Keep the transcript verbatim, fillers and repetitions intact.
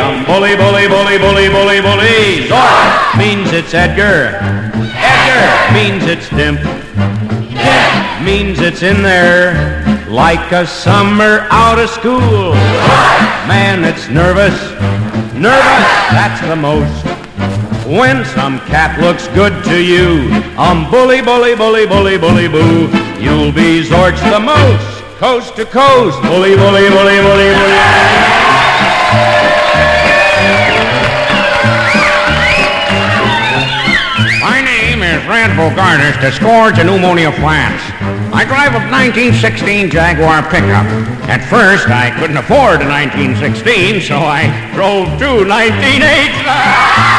I'm bully, bully, bully, bully, bully, bully. Zort means it's Edgar. Edgar means it's Dimp. Dimp means it's in there like a summer out of school. Man, it's nervous. Nervous, that's the most. When some cat looks good to you, I'm bully, bully, bully, bully, bully, boo. You'll be Zorch the most, coast to coast. Bully, bully, bully, bully, bully. My name is Red Bogartis, the Scourge of Pneumonia Flats. I drive a nineteen sixteen Jaguar pickup. At first, I couldn't afford a nineteen sixteen, so I drove two nineteen eights.